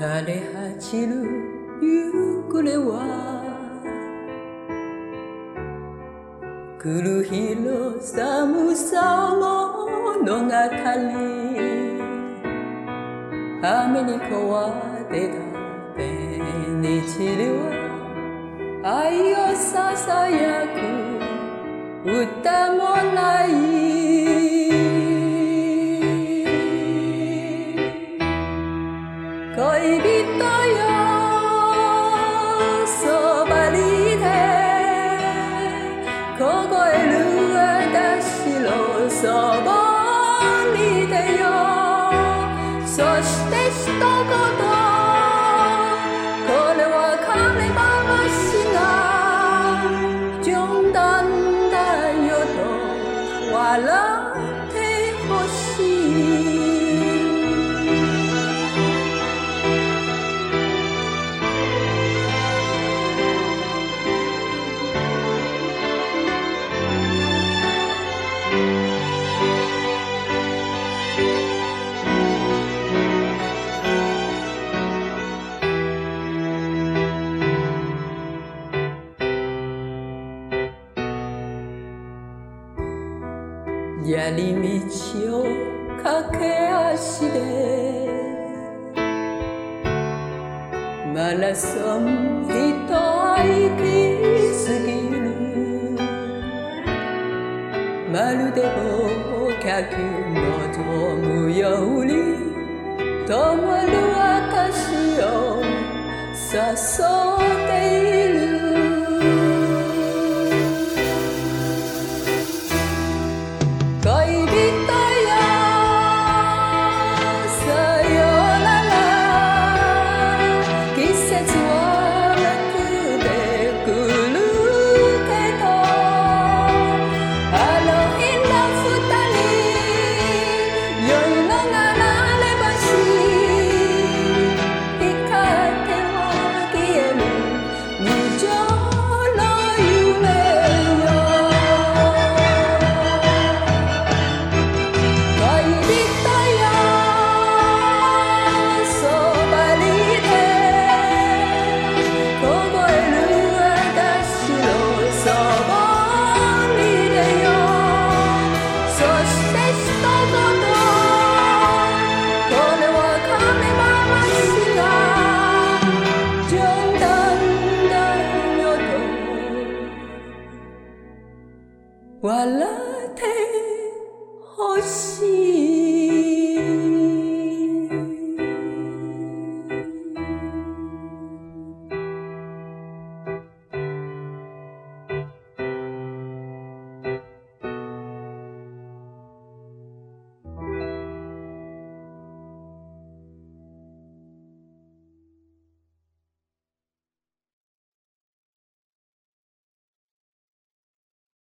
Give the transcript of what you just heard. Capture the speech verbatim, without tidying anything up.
枯れ果る夕暮れは来る日の寒さ物語雨に変わってた紅塵は愛をささやく歌もない恋人よそばにいて凍える私のそばにいてよそして一言これは彼話が冗談だよと笑ってほしいやり道を駆け足でマラソン一息すぎるまるで忘却望むように灯る証を誘っている笑ってほしい